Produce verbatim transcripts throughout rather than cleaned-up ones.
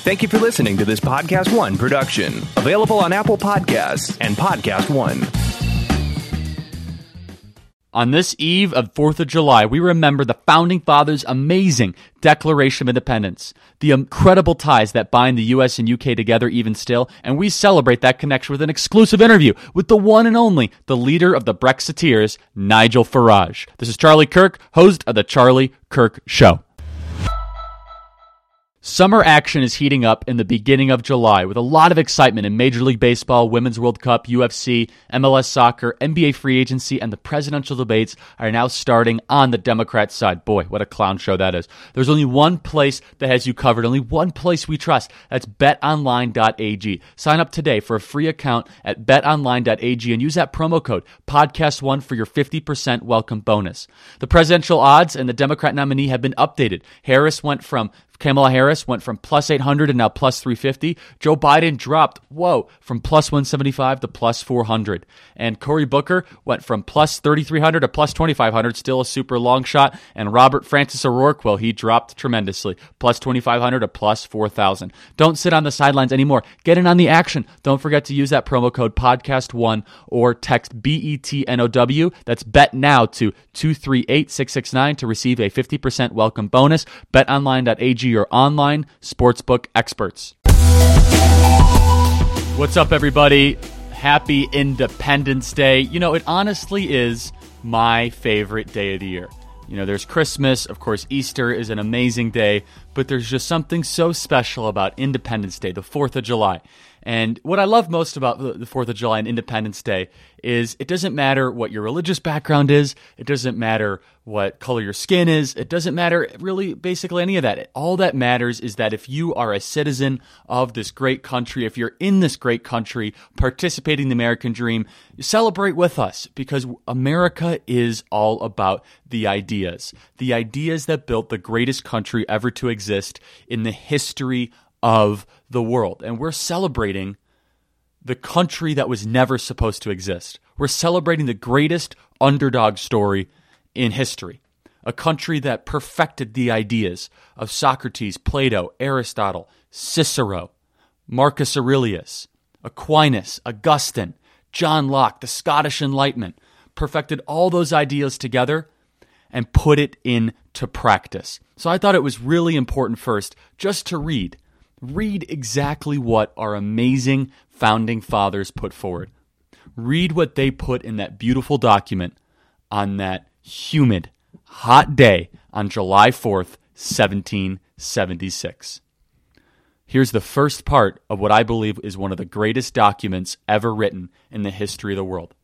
Thank you for listening to this Podcast One production, available on Apple Podcasts and Podcast One. On this eve of fourth of July, we remember the Founding Fathers' amazing Declaration of Independence, the incredible ties that bind the U S and U K together even still, and we celebrate that connection with an exclusive interview with the one and only, the leader of the Brexiteers, Nigel Farage. This is Charlie Kirk, host of The Charlie Kirk Show. Summer action is heating up in the beginning of July with a lot of excitement in Major League Baseball, Women's World Cup, U F C, M L S Soccer, N B A free agency, and the presidential debates are now starting on the Democrat side. Boy, what a clown show that is. There's only one place that has you covered, only one place we trust. That's bet online dot a g. Sign up today for a free account at bet online dot a g and use that promo code podcast one for your fifty percent welcome bonus. The presidential odds and the Democrat nominee have been updated. Harris went from Kamala Harris went from plus eight hundred and now plus three fifty. Joe Biden dropped, whoa, from plus one seventy-five to plus four hundred. And Cory Booker went from plus thirty-three hundred to plus twenty-five hundred, still a super long shot. And Robert Francis O'Rourke, well, he dropped tremendously, plus twenty-five hundred to plus four thousand. Don't sit on the sidelines anymore. Get in on the action. Don't forget to use that promo code podcast one or text B E T N O W. That's bet now to two three eight, six six nine to receive a fifty percent welcome bonus. bet online dot a g, your online sportsbook experts. What's up, everybody? Happy Independence Day. You know, it honestly is my favorite day of the year. You know, there's Christmas, of course, Easter is an amazing day, but there's just something so special about Independence Day, the fourth of July. And what I love most about the fourth of July and Independence Day is it doesn't matter what your religious background is. It doesn't matter what color your skin is. It doesn't matter really basically any of that. All that matters is that if you are a citizen of this great country, if you're in this great country participating in the American dream, celebrate with us because America is all about the ideas. The ideas that built the greatest country ever to exist in the history of the world. And we're celebrating the country that was never supposed to exist. We're celebrating the greatest underdog story in history. A country that perfected the ideas of Socrates, Plato, Aristotle, Cicero, Marcus Aurelius, Aquinas, Augustine, John Locke, the Scottish Enlightenment, perfected all those ideas together and put it into practice. So I thought it was really important first just to read Read exactly what our amazing founding fathers put forward. Read what they put in that beautiful document on that humid, hot day on July fourth, seventeen seventy-six. Here's the first part of what I believe is one of the greatest documents ever written in the history of the world.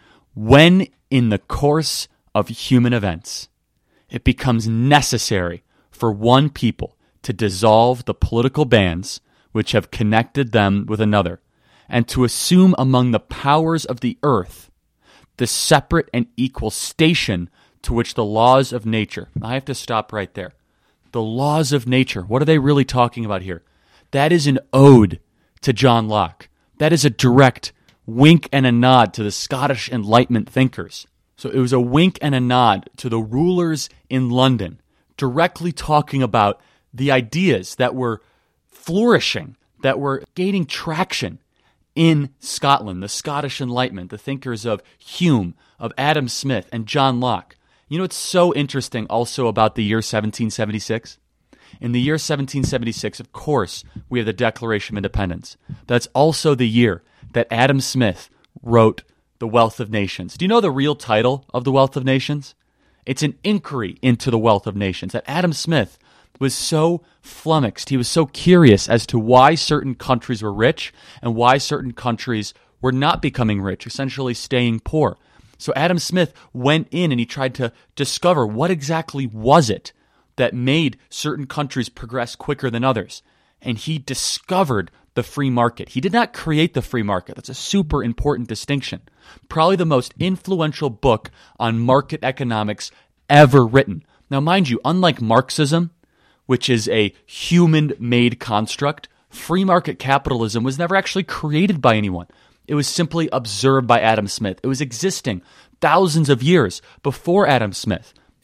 When in the course of human events, it becomes necessary for one people to dissolve the political bands which have connected them with another, and to assume among the powers of the earth the separate and equal station to which the laws of nature. I have to stop right there. The laws of nature, what are they really talking about here? That is an ode to John Locke. That is a direct wink and a nod to the Scottish Enlightenment thinkers. So it was a wink and a nod to the rulers in London, directly talking about the ideas that were flourishing, that were gaining traction in Scotland, the Scottish Enlightenment, the thinkers of Hume, of Adam Smith, and John Locke. You know what's so interesting also about the year seventeen seventy-six? In the year seventeen seventy-six, of course, we have the Declaration of Independence. That's also the year that Adam Smith wrote The Wealth of Nations. Do you know the real title of The Wealth of Nations? It's an inquiry into the wealth of nations. That Adam Smith was so flummoxed, he was so curious as to why certain countries were rich and why certain countries were not becoming rich, essentially staying poor. So Adam Smith went in and he tried to discover what exactly was it that made certain countries progress quicker than others. And he discovered the free market. He did not create the free market. That's a super important distinction. Probably the most influential book on market economics ever written. Now, mind you, unlike Marxism, which is a human-made construct, free market capitalism was never actually created by anyone. It was simply observed by Adam Smith. It was existing thousands of years before Adam Smith.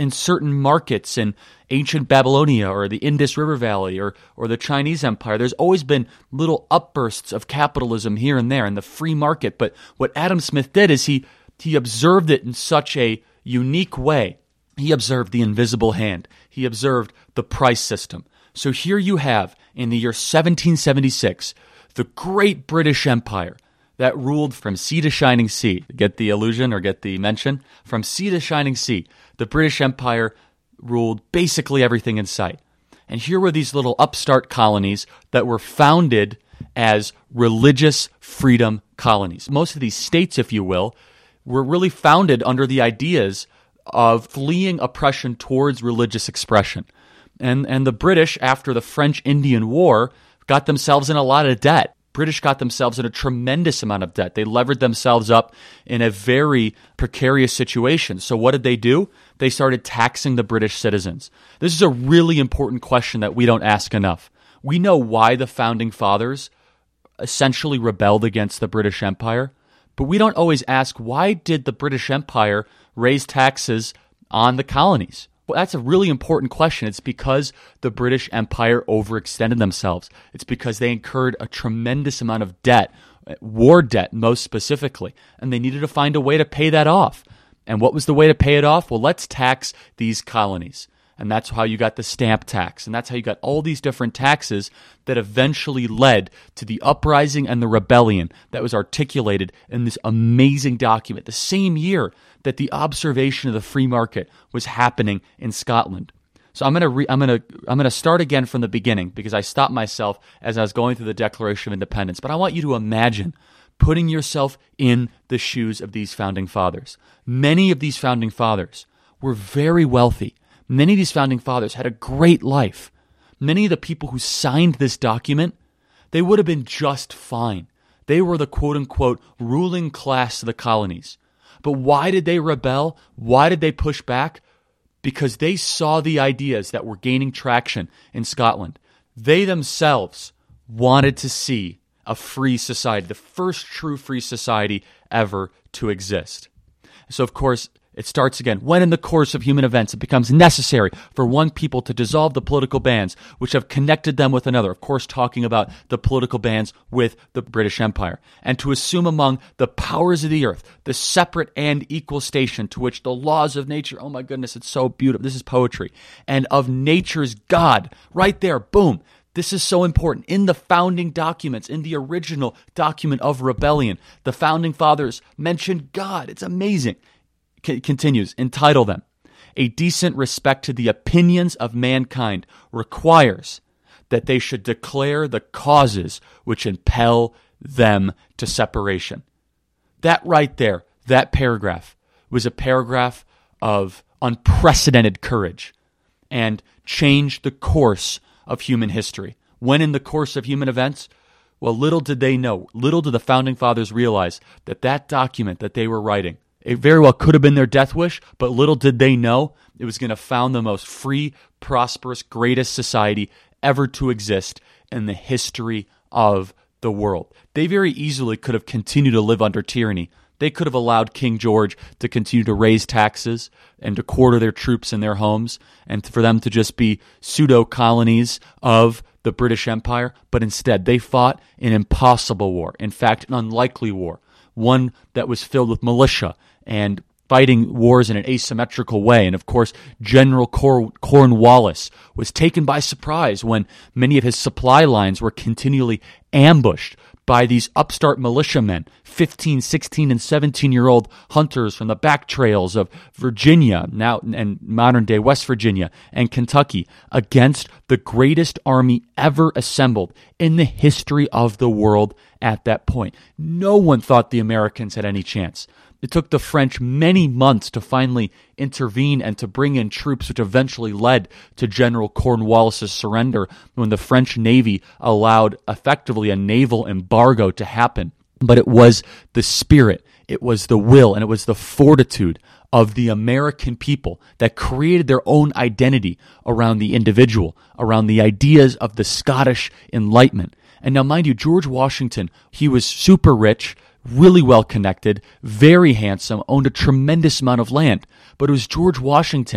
in certain markets in ancient Babylonia or the Indus River Valley or, or the Chinese Empire. There's always been little upbursts of capitalism here and there in the free market. But what Adam Smith did is he, he observed it in such a unique way. He observed the invisible hand. He observed the price system. So here you have, in the year seventeen seventy-six, the great British Empire that ruled from sea to shining sea. Get the illusion or get the mention? From sea to shining sea, the British Empire ruled basically everything in sight. And here were these little upstart colonies that were founded as religious freedom colonies. Most of these states, if you will, were really founded under the ideas of fleeing oppression towards religious expression. And, and the British, after the French-Indian War, got themselves in a lot of debt. British got themselves in a tremendous amount of debt. They levered themselves up in a very precarious situation. So what did they do? They started taxing the British citizens. This is a really important question that we don't ask enough. We know why the Founding Fathers essentially rebelled against the British Empire, but we don't always ask, why did the British Empire raise taxes on the colonies? Well, that's a really important question. It's because the British Empire overextended themselves. It's because they incurred a tremendous amount of debt, war debt most specifically, and they needed to find a way to pay that off. And what was the way to pay it off? Well, let's tax these colonies. And that's how you got the stamp tax. And that's how you got all these different taxes that eventually led to the uprising and the rebellion that was articulated in this amazing document, the same year that the observation of the free market was happening in Scotland. So I'm going to re- I'm going to I'm going to start again from the beginning because I stopped myself as I was going through the Declaration of Independence. But I want you to imagine putting yourself in the shoes of these founding fathers. Many of these founding fathers were very wealthy. Many of these founding fathers had a great life. Many of the people who signed this document, they would have been just fine. They were the quote-unquote ruling class of the colonies. But why did they rebel? Why did they push back? Because they saw the ideas that were gaining traction in Scotland. They themselves wanted to see a free society, the first true free society ever to exist. So, of course, it starts again. When in the course of human events it becomes necessary for one people to dissolve the political bands which have connected them with another, of course talking about the political bands with the British Empire, and to assume among the powers of the earth the separate and equal station to which the laws of nature, oh my goodness, it's so beautiful, this is poetry, and of nature's God, right there, boom. This is so important. In the founding documents, in the original document of rebellion, the founding fathers mentioned God. It's amazing. Continues, entitle them, a decent respect to the opinions of mankind requires that they should declare the causes which impel them to separation. That right there, that paragraph, was a paragraph of unprecedented courage and changed the course of human history. When in the course of human events? Well, little did they know, little did the founding fathers realize that that document that they were writing, it very well could have been their death wish, but little did they know it was going to found the most free, prosperous, greatest society ever to exist in the history of the world. They very easily could have continued to live under tyranny. They could have allowed King George to continue to raise taxes and to quarter their troops in their homes and for them to just be pseudo-colonies of the British Empire, but instead they fought an impossible war, in fact, an unlikely war, one that was filled with militia and fighting wars in an asymmetrical way. And of course, General Cor- Cornwallis was taken by surprise when many of his supply lines were continually ambushed by these upstart militiamen, fifteen, sixteen, and seventeen-year-old hunters from the back trails of Virginia, now and modern-day West Virginia and Kentucky, against the greatest army ever assembled in the history of the world at that point. No one thought the Americans had any chance. It took the French many months to finally intervene and to bring in troops, which eventually led to General Cornwallis's surrender when the French Navy allowed effectively a naval embargo to happen. But it was the spirit, it was the will, and it was the fortitude of the American people that created their own identity around the individual, around the ideas of the Scottish Enlightenment. And now, mind you, George Washington, he was super rich, really well connected, very handsome, owned a tremendous amount of land. But it was George Washington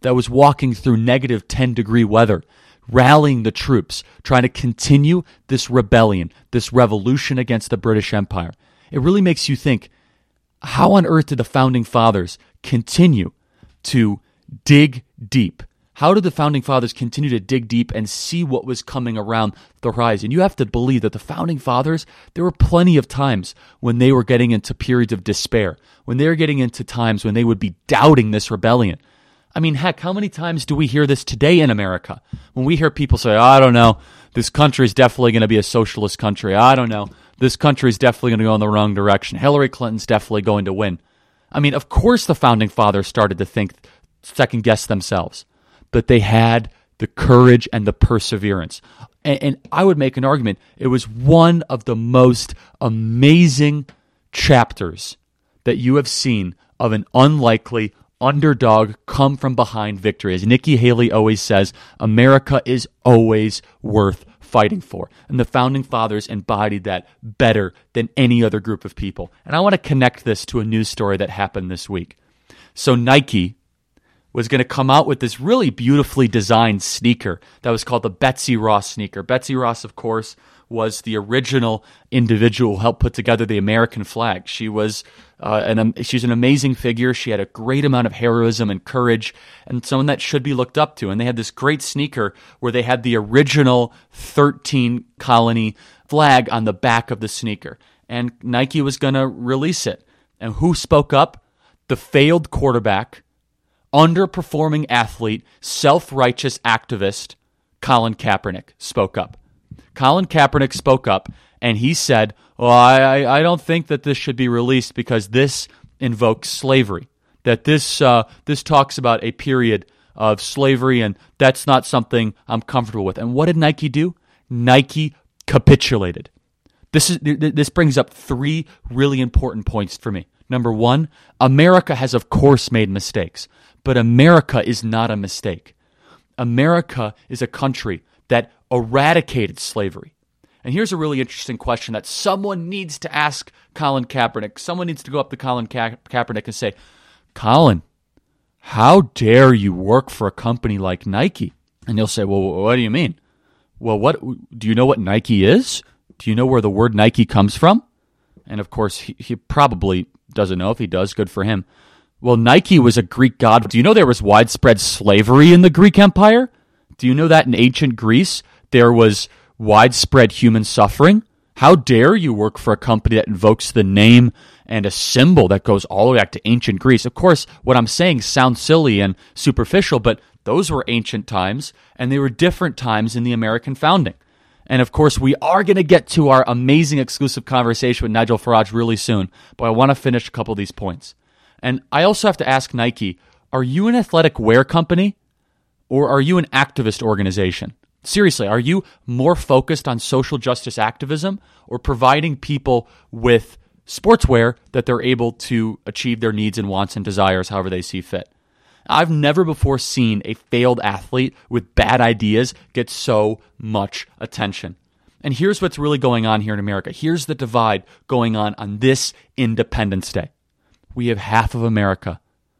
that was walking through negative ten degree weather, rallying the troops, trying to continue this rebellion, this revolution against the British Empire. It really makes you think, how on earth did the Founding Fathers continue to dig deep? How did the Founding Fathers continue to dig deep and see what was coming around the horizon? You have to believe that the Founding Fathers, there were plenty of times when they were getting into periods of despair, when they were getting into times when they would be doubting this rebellion. I mean, heck, how many times do we hear this today in America? When we hear people say, oh, I don't know, this country is definitely going to be a socialist country. I don't know, this country is definitely going to go in the wrong direction. Hillary Clinton's definitely going to win. I mean, of course the Founding Fathers started to think, second guess themselves. But they had the courage and the perseverance. And, and I would make an argument, it was one of the most amazing chapters that you have seen of an unlikely underdog come from behind victory. As Nikki Haley always says, America is always worth fighting for. And the Founding Fathers embodied that better than any other group of people. And I want to connect this to a news story that happened this week. So Nike was going to come out with this really beautifully designed sneaker that was called the Betsy Ross sneaker. Betsy Ross, of course, was the original individual who helped put together the American flag. She was uh, an um, she's an amazing figure. She had a great amount of heroism and courage, and someone that should be looked up to. And they had this great sneaker where they had the original thirteen colony flag on the back of the sneaker. And Nike was going to release it. And who spoke up? The failed quarterback, underperforming athlete, self-righteous activist, Colin Kaepernick spoke up. Colin Kaepernick spoke up, and he said, well, I, I don't think that this should be released because this invokes slavery, that this uh, this talks about a period of slavery, and that's not something I'm comfortable with. And what did Nike do? Nike capitulated. This is this brings up three really important points for me. Number one, America has, of course, made mistakes, but America is not a mistake. America is a country that eradicated slavery. And here's a really interesting question that someone needs to ask Colin Kaepernick. Someone needs to go up to Colin Ka- Kaepernick and say, Colin, how dare you work for a company like Nike? And he'll say, well, what do you mean? Well, what do you know what Nike is? Do you know where the word Nike comes from? And of course, he, he probably doesn't know. If he does, good for him. Well, Nike was a Greek god. Do you know there was widespread slavery in the Greek Empire? Do you know that in ancient Greece there was widespread human suffering? How dare you work for a company that invokes the name and a symbol that goes all the way back to ancient Greece? Of course, what I'm saying sounds silly and superficial, but those were ancient times, and they were different times in the American founding. And of course, we are going to get to our amazing exclusive conversation with Nigel Farage really soon, but I want to finish a couple of these points. And I also have to ask Nike, are you an athletic wear company or are you an activist organization? Seriously, are you more focused on social justice activism or providing people with sportswear that they're able to achieve their needs and wants and desires however they see fit? I've never before seen a failed athlete with bad ideas get so much attention. And here's what's really going on here in America. Here's the divide going on on this Independence Day. We have half of America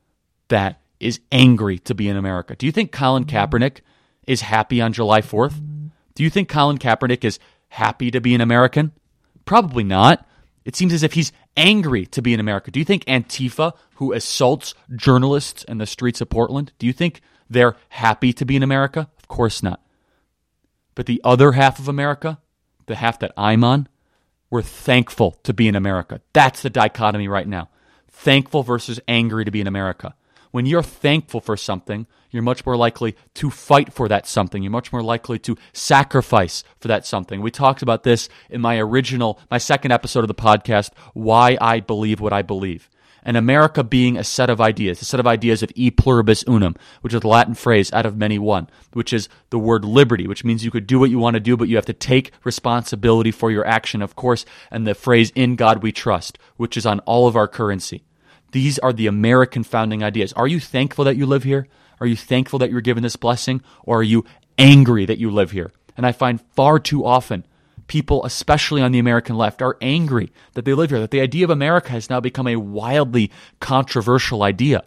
that is angry to be in America. Do you think Colin Kaepernick is happy on July fourth? Do you think Colin Kaepernick is happy to be an American? Probably not. It seems as if he's angry to be in America. Do you think Antifa, who assaults journalists in the streets of Portland, do you think they're happy to be in America? Of course not. But the other half of America, the half that I'm on, we're thankful to be in America. That's the dichotomy right now. Thankful versus angry to be in America. When you're thankful for something, you're much more likely to fight for that something. You're much more likely to sacrifice for that something. We talked about this in my original, my second episode of the podcast, Why I Believe What I Believe. And America being a set of ideas, a set of ideas of e pluribus unum, which is the Latin phrase out of many one, which is the word liberty, which means you could do what you want to do, but you have to take responsibility for your action, of course, and the phrase in God we trust, which is on all of our currency. These are the American founding ideas. Are you thankful that you live here? Are you thankful that you're given this blessing? Or are you angry that you live here? And I find far too often people, especially on the American left, are angry that they live here, that the idea of America has now become a wildly controversial idea.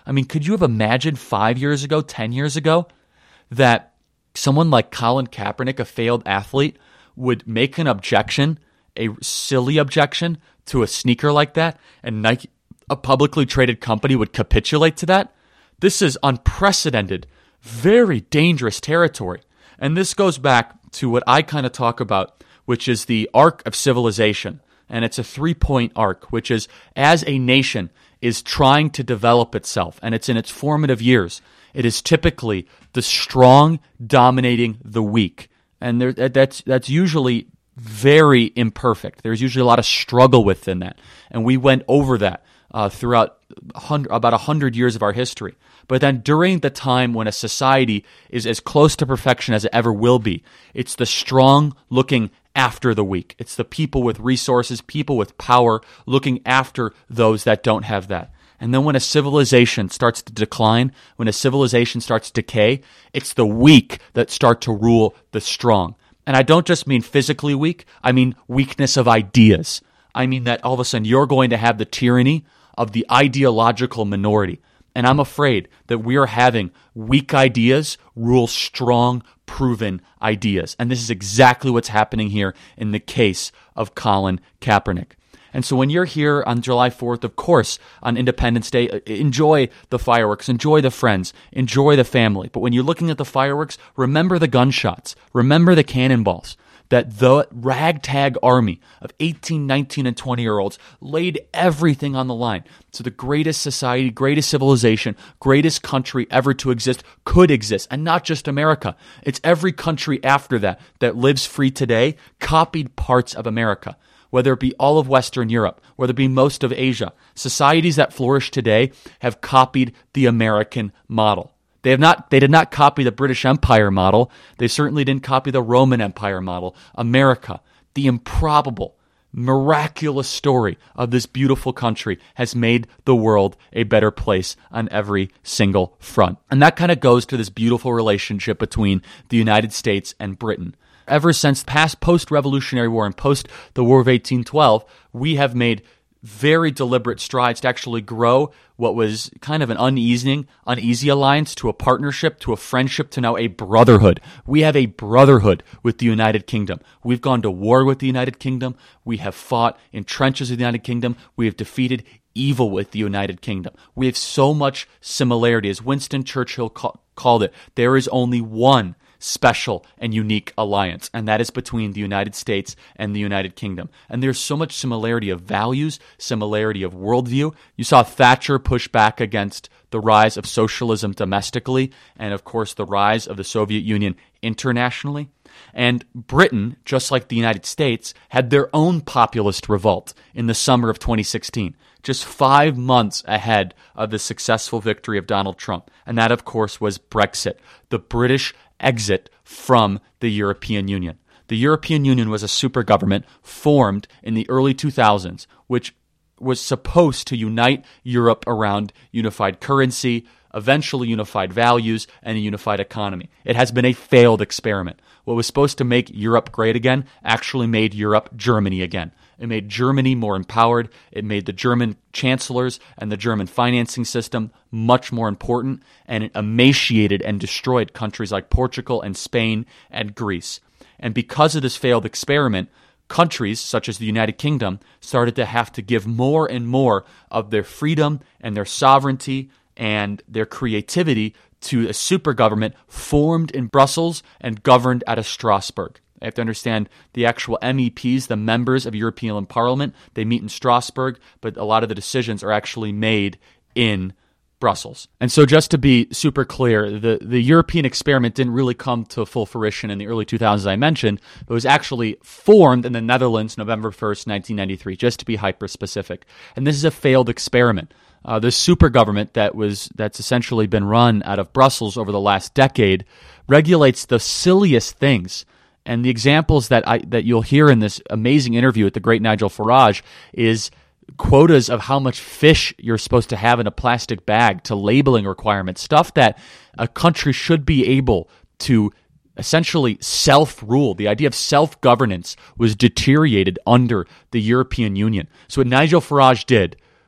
I mean, could you have imagined five years ago, ten years ago, that someone like Colin Kaepernick, a failed athlete, would make an objection, a silly objection to a sneaker like that, and Nike, a publicly traded company, would capitulate to that? This is unprecedented, very dangerous territory. And this goes back to what I kind of talk about, which is the arc of civilization. And it's a three-point arc, which is as a nation is trying to develop itself, and it's in its formative years, it is typically the strong dominating the weak. And there, that's that's usually very imperfect. There's usually a lot of struggle within that. And we went over that uh, throughout about one hundred years of our history. But then during the time when a society is as close to perfection as it ever will be, it's the strong looking after the weak. It's the people with resources, people with power, looking after those that don't have that. And then when a civilization starts to decline, when a civilization starts to decay, it's the weak that start to rule the strong. And I don't just mean physically weak, I mean weakness of ideas. I mean that all of a sudden you're going to have the tyranny of the ideological minority. And I'm afraid that we are having weak ideas rule strong, proven ideas. And this is exactly what's happening here in the case of Colin Kaepernick. And so when you're here on July fourth, of course, on Independence Day, enjoy the fireworks, enjoy the friends, enjoy the family. But when you're looking at the fireworks, remember the gunshots, remember the cannonballs, that the ragtag army of eighteen, nineteen, and twenty-year-olds laid everything on the line. So the greatest society, greatest civilization, greatest country ever to exist could exist. And not just America. It's every country after that that lives free today copied parts of America. Whether it be all of Western Europe, whether it be most of Asia, societies that flourish today have copied the American model. They have not. They did not copy the British Empire model. They certainly didn't copy the Roman Empire model. America, the improbable, miraculous story of this beautiful country, has made the world a better place on every single front. And that kind of goes to this beautiful relationship between the United States and Britain. Ever since past post-Revolutionary War and post the War of eighteen twelve, we have made very deliberate strides to actually grow what was kind of an uneasy, uneasy alliance to a partnership, to a friendship, to now a brotherhood. We have a brotherhood with the United Kingdom. We've gone to war with the United Kingdom. We have fought in trenches with the United Kingdom. We have defeated evil with the United Kingdom. We have so much similarity. As Winston Churchill ca- called it, there is only one special and unique alliance, and that is between the United States and the United Kingdom. And there's so much similarity of values, similarity of worldview. You saw Thatcher push back against the rise of socialism domestically, and of course the rise of the Soviet Union internationally. And Britain, just like the United States, had their own populist revolt in the summer of twenty sixteen, just five months ahead of the successful victory of Donald Trump. And that, of course, was Brexit, the British exit from the European Union. The European Union was a super government formed in the early two thousands, which was supposed to unite Europe around unified currency, eventually unified values, and a unified economy. It has been a failed experiment. What was supposed to make Europe great again actually made Europe Germany again. It made Germany more empowered. It made the German chancellors and the German financing system much more important, and it emaciated and destroyed countries like Portugal and Spain and Greece. And because of this failed experiment, countries such as the United Kingdom started to have to give more and more of their freedom and their sovereignty and their creativity to a super government formed in Brussels and governed out of Strasbourg. I have to understand the actual M E Ps, the members of European Parliament, they meet in Strasbourg, but a lot of the decisions are actually made in Brussels. And so just to be super clear, the, the European experiment didn't really come to full fruition in the early two thousands, I mentioned. It was actually formed in the Netherlands November first, nineteen ninety-three, just to be hyper-specific. And this is a failed experiment. Uh, the super government that was that's essentially been run out of Brussels over the last decade regulates the silliest things. And the examples that I that you'll hear in this amazing interview with the great Nigel Farage is quotas of how much fish you're supposed to have in a plastic bag, to labeling requirements, stuff that a country should be able to essentially self-rule. The idea of self-governance was deteriorated under the European Union. So what Nigel Farage did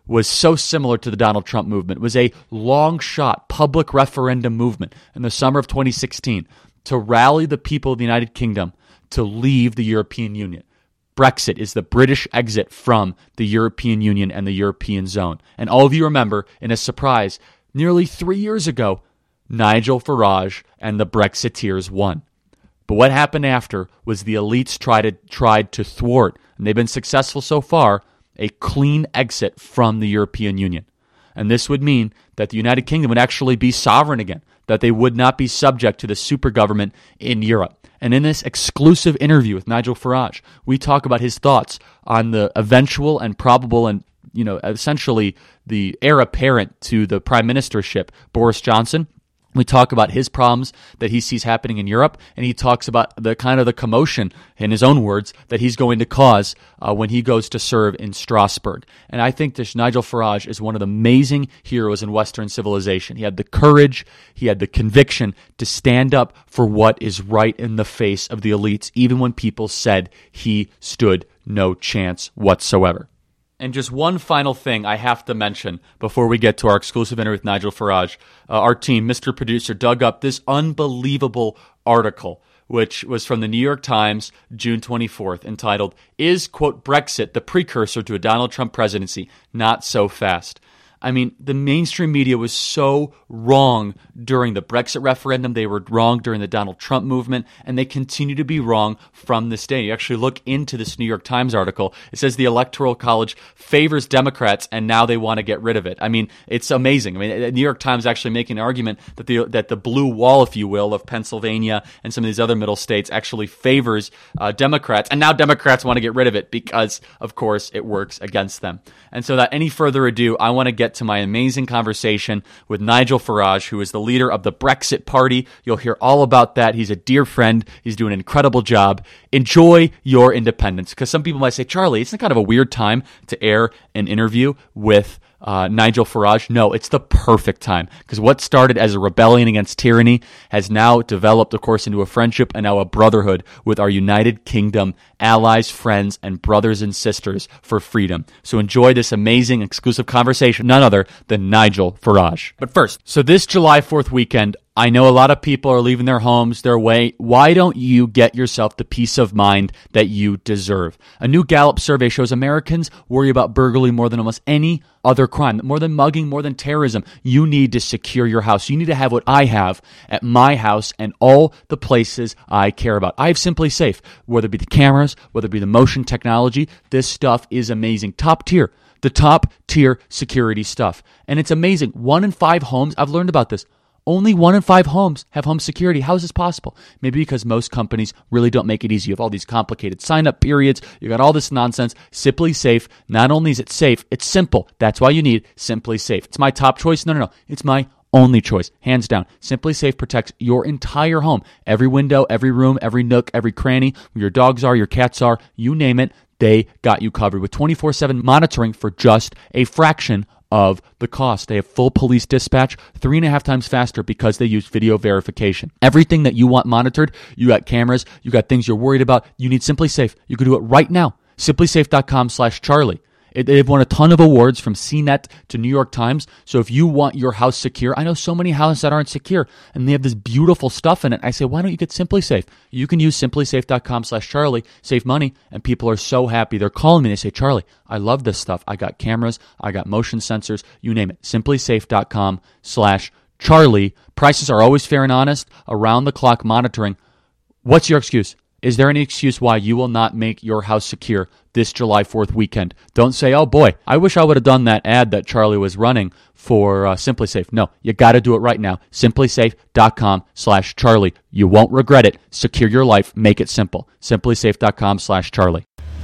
was so similar to the Donald Trump movement. It was a long-shot public referendum movement in the summer of twenty sixteen to rally the people of the United Kingdom to leave the European Union. Brexit is the British exit from the European Union and the European zone. And all of you remember, in a surprise, nearly three years ago, Nigel Farage and the Brexiteers won. But what happened after was the elites tried to, tried to thwart, and they've been successful so far, a clean exit from the European Union. And this would mean that the United Kingdom would actually be sovereign again, that they would not be subject to the super government in Europe. And in this exclusive interview with Nigel Farage, we talk about his thoughts on the eventual and probable and, you know, essentially the heir apparent to the prime ministership, Boris Johnson. We talk about his problems that he sees happening in Europe, and he talks about the kind of the commotion, in his own words, that he's going to cause uh, when he goes to serve in Strasbourg. And I think this Nigel Farage is one of the amazing heroes in Western civilization. He had the courage, he had the conviction to stand up for what is right in the face of the elites, even when people said he stood no chance whatsoever. And just one final thing I have to mention before we get to our exclusive interview with Nigel Farage. Uh, our team, Mister Producer, dug up this unbelievable article, which was from the New York Times, June twenty-fourth, entitled, "Is, quote, Brexit the precursor to a Donald Trump presidency? Not so fast." I mean, the mainstream media was so wrong during the Brexit referendum. They were wrong during the Donald Trump movement, and they continue to be wrong from this day. You actually look into this New York Times article. It says the Electoral College favors Democrats, and now they want to get rid of it. I mean, it's amazing. I mean, the New York Times actually making an argument that the that the blue wall, if you will, of Pennsylvania and some of these other middle states actually favors uh, Democrats, and now Democrats want to get rid of it because, of course, it works against them. And so, without any further ado, I want to get to my amazing conversation with Nigel Farage, who is the leader of the Brexit Party. You'll hear all about that. He's a dear friend. He's doing an incredible job. Enjoy your independence. Because some people might say, Charlie, it's kind of a weird time to air an interview with Uh, Nigel Farage. No, it's the perfect time, because what started as a rebellion against tyranny has now developed, of course, into a friendship and now a brotherhood with our United Kingdom allies, friends, and brothers and sisters for freedom. So enjoy this amazing exclusive conversation, none other than Nigel Farage. But first, so this July fourth weekend, I know a lot of people are leaving their homes, their way. Why don't you get yourself the peace of mind that you deserve? A new Gallup survey shows Americans worry about burglary more than almost any other crime, more than mugging, more than terrorism. You need to secure your house. You need to have what I have at my house and all the places I care about. I have Simply Safe, whether it be the cameras, whether it be the motion technology. This stuff is amazing. Top tier. The top tier security stuff. And it's amazing. One in five homes, I've learned about this. Only one in five homes have home security. How is this possible? Maybe because most companies really don't make it easy. You have all these complicated sign-up periods. You got all this nonsense. Simply Safe, not only is it safe, it's simple. That's why you need Simply Safe. It's my top choice? No, no, no. It's my only choice, hands down. Simply Safe protects your entire home. Every window, every room, every nook, every cranny, where your dogs are, your cats are, you name it, they got you covered with twenty-four seven monitoring for just a fraction of the cost. They have full police dispatch, three and a half times faster because they use video verification. Everything that you want monitored, you got cameras, you got things you're worried about, you need Simply Safe. You can do it right now. simply safe dot com slash Charlie. It, they've won a ton of awards from C net to New York Times. So if you want your house secure, I know so many houses that aren't secure and they have this beautiful stuff in it. I say, why don't you get Simply Safe? You can use simply safe dot com slash Charlie, save money, and people are so happy. They're calling me. They say, Charlie, I love this stuff. I got cameras, I got motion sensors, you name it. simply safe dot com slash Charlie. Prices are always fair and honest, around the clock monitoring. What's your excuse? Is there any excuse why you will not make your house secure this July fourth weekend? Don't say, oh boy, I wish I would have done that ad that Charlie was running for uh, Simply Safe. No, you got to do it right now. simply safe dot com slash Charlie. You won't regret it. Secure your life. Make it simple. simply safe dot com slash Charlie.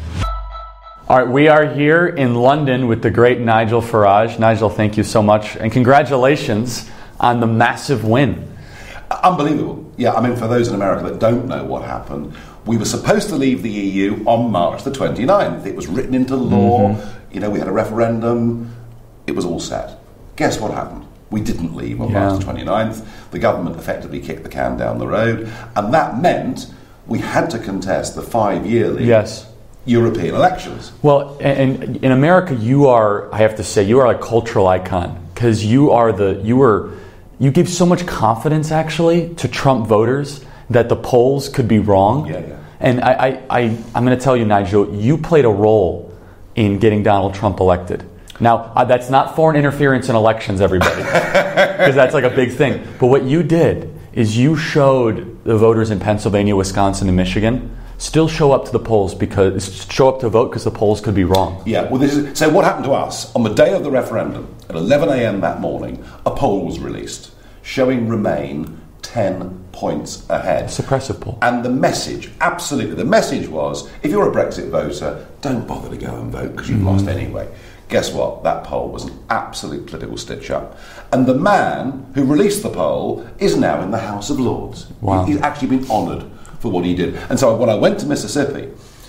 All right, we are here in London with the great Nigel Farage. Nigel, thank you so much, and congratulations on the massive win. Unbelievable. Yeah, I mean, for those in America that don't know what happened, we were supposed to leave the E U on March the twenty-ninth. It was written into law. Mm-hmm. You know, we had a referendum. It was all set. Guess what happened? We didn't leave on yeah. March the twenty-ninth. The government effectively kicked the can down the road. And that meant we had to contest the five-yearly yes. European elections. Well, and in America, you are, I have to say, you are a cultural icon because you are the, you were, you give so much confidence actually to Trump voters that the polls could be wrong. Yeah, yeah. And I, I, I, I'm going to tell you, Nigel, you played a role in getting Donald Trump elected. Now, uh, that's not foreign interference in elections, everybody, because that's like a big thing. But what you did is you showed the voters in Pennsylvania, Wisconsin, and Michigan still show up to the polls because show up to vote because the polls could be wrong. Yeah. Well, this is so. What happened to us on the day of the referendum at eleven a.m. that morning? A poll was released showing Remain ten points ahead. Suppressive poll. And the message, absolutely, the message was: if you're a Brexit voter, don't bother to go and vote because you've mm-hmm. lost anyway. Guess what? That poll was an absolute political stitch-up. And the man who released the poll is now in the House of Lords. Wow. He's actually been honoured for what he did. And so when I went to Mississippi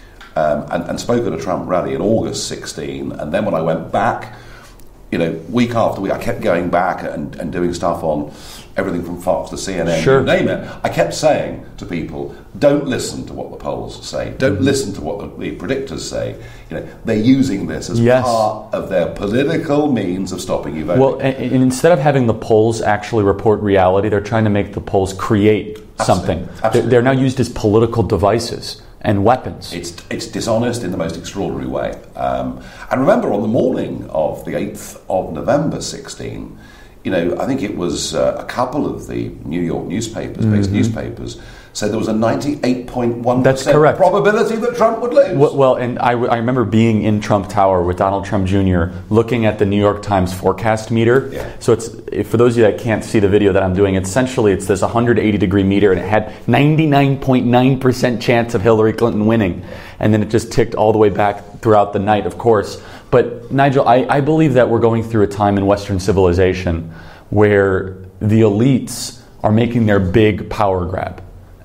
um, and, and spoke at a Trump rally in August sixteen, and then when I went back, you know, week after week, I kept going back and, and doing stuff on everything from Fox to C N N, sure. you name it. I kept saying to people, don't listen to what the polls say. Don't mm-hmm. listen to what the, the predictors say. You know, they're using this as yes. part of their political means of stopping you voting. Well, and, and instead of having the polls actually report reality, they're trying to make the polls create Absolutely. something. Absolutely. They're, they're now used as political devices and weapons. It's it's dishonest in the most extraordinary way. Um, and remember, on the morning of the eighth of November sixteen, you know, I think it was uh, a couple of the New York newspapers, based mm-hmm. newspapers, said there was a ninety-eight point one percent probability that Trump would lose. Well, well and I, I remember being in Trump Tower with Donald Trump Junior looking at the New York Times forecast meter. Yeah. So it's, for those of you that can't see the video that I'm doing, essentially it's this one hundred eighty degree meter, and it had ninety-nine point nine percent chance of Hillary Clinton winning. And then it just ticked all the way back throughout the night, of course. But Nigel, I, I believe that we're going through a time in Western civilization where the elites are making their big power grab.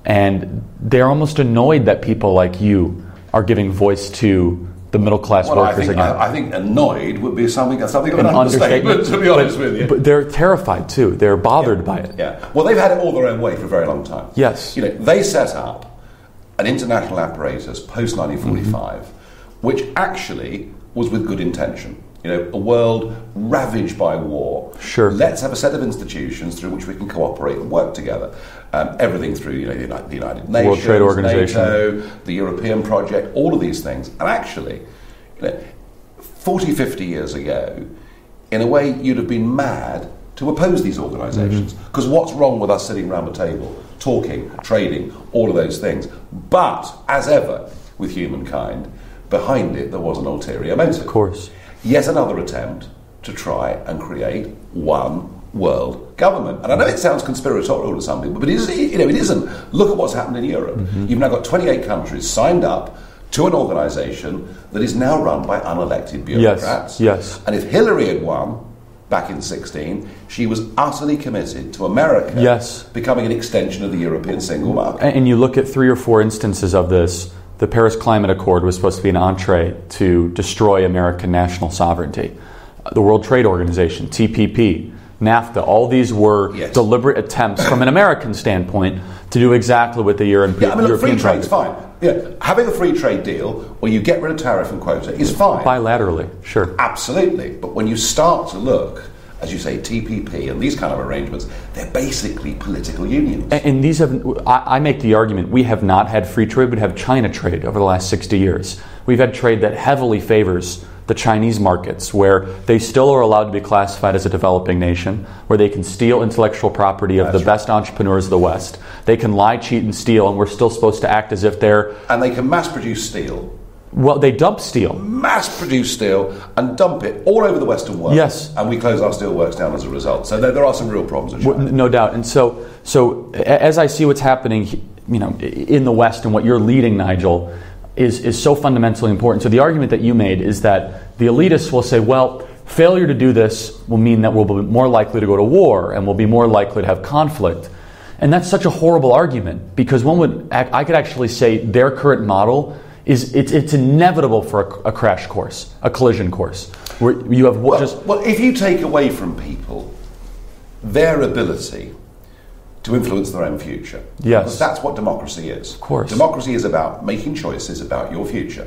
And they're almost annoyed that people like you are giving voice to the middle class well, workers I think, again. I, I think annoyed would be something something of an, an understatement, understatement, to be honest but, with you. But they're terrified too. They're bothered yeah, by it. Yeah. Well, they've had it all their own way for a very long time. Yes. You know, they set up an international apparatus post nineteen forty-five, mm-hmm. which actually was with good intention. You know, a world ravaged by war. Sure. Let's have a set of institutions through which we can cooperate and work together. Um, everything through, you know, the United Nations, World Trade Organization, NATO, the European project, all of these things. And actually, you know, forty, fifty years ago, in a way, you'd have been mad to oppose these organisations. Because mm-hmm. what's wrong with us sitting around the table, talking, trading, all of those things? But, as ever, with humankind, behind it there was an ulterior motive. Of course. Yet another attempt to try and create one world government. And I know it sounds conspiratorial to some people, but it, is, you know, it isn't. Look at what's happened in Europe. Mm-hmm. You've now got twenty-eight countries signed up to an organisation that is now run by unelected bureaucrats. Yes, yes. And if Hillary had won back in sixteen, she was utterly committed to America yes. becoming an extension of the European single market. And you look at three or four instances of this. The Paris Climate Accord was supposed to be an entree to destroy American national sovereignty. The World Trade Organization, T P P, NAFTA, all these were yes. deliberate attempts from an American standpoint to do exactly what the European yeah, I mean, look, European free trade's fine. Yeah, having a free trade deal where you get rid of tariff and quota is fine. Bilaterally, sure. Absolutely. But when you start to look, as you say, T P P and these kind of arrangements, they're basically political unions. And, and these have, I, I make the argument, we have not had free trade, we have China trade over the last sixty years. We've had trade that heavily favors the Chinese markets, where they still are allowed to be classified as a developing nation, where they can steal intellectual property of That's the best entrepreneurs of the West. They can lie, cheat, and steal, and we're still supposed to act as if they're... And they can mass-produce steel. Well, they dump steel. Mass-produce steel and dump it all over the Western world. Yes. And we close our steel works down as a result. So there, there are some real problems with China. No doubt. And so, so as I see what's happening, you know, in the West and what you're leading, Nigel, is, is so fundamentally important. So the argument that you made is that the elitists will say, well, failure to do this will mean that we'll be more likely to go to war and we'll be more likely to have conflict. And that's such a horrible argument, because one would, I could actually say their current model is it's it's inevitable for a, a crash course, a collision course, where you have well, just... Well, if you take away from people their ability to influence their own future. Yes. Because that's what democracy is. Of course. Democracy is about making choices about your future.